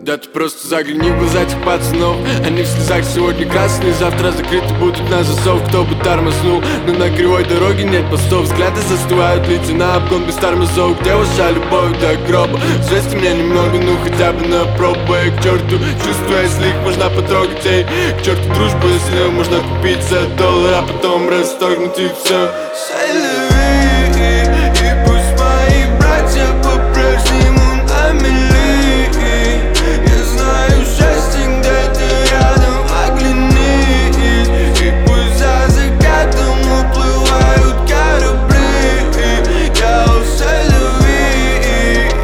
Да ты просто загляни в глаза этих пацанов. Они в слезах сегодня красные, завтра закрыты будут на засов. Кто бы тормознул, но на кривой дороге нет постов. Взгляды застывают, лица на обгон без тормозов. Где ваша любовь до гроба? Звезд меня немного, ну хотя бы на пробу. Эй, к черту чувства, если их можно потрогать. Эй, к черту дружбу, если ее можно купить за $1, а потом расторгнуть и все. И пусть мои братья по-прежнему на мели. Я знаю счастье где-то рядом, оглянись. И пусть за закатом уплывают корабли. Я уселюви,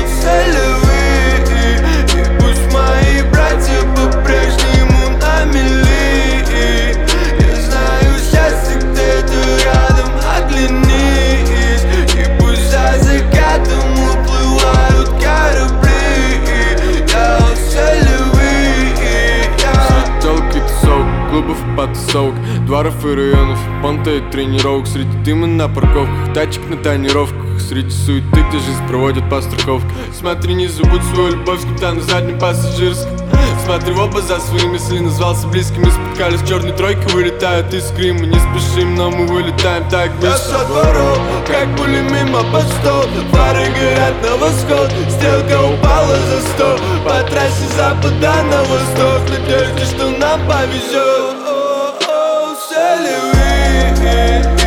и пусть мои братья по-прежнему на мели. Я знаю счастье где-то рядом, оглянись. И пусть за закатом уплывают корабли. Я уселюви, Среди телок и тусовок, клубов и потасовок, дворов и районов, понта и тренировок. Среди дыма на парковках, тачек на тонировках. Среди суеты, где жизнь проводят по страховке. Смотри, не забудь свою любовь с капитана на заднем пассажирском. Смотри в оба за свои мысли, назвался близкими. Споткались в черной тройке, вылетают из Крыма. Не спешим, но мы вылетаем так быстро. Я дворов, как пули мимо постов. Фары горят на восход, стрелка упала за 100. По трассе с запада на восток, в надежде, что нам повезет. Селюви.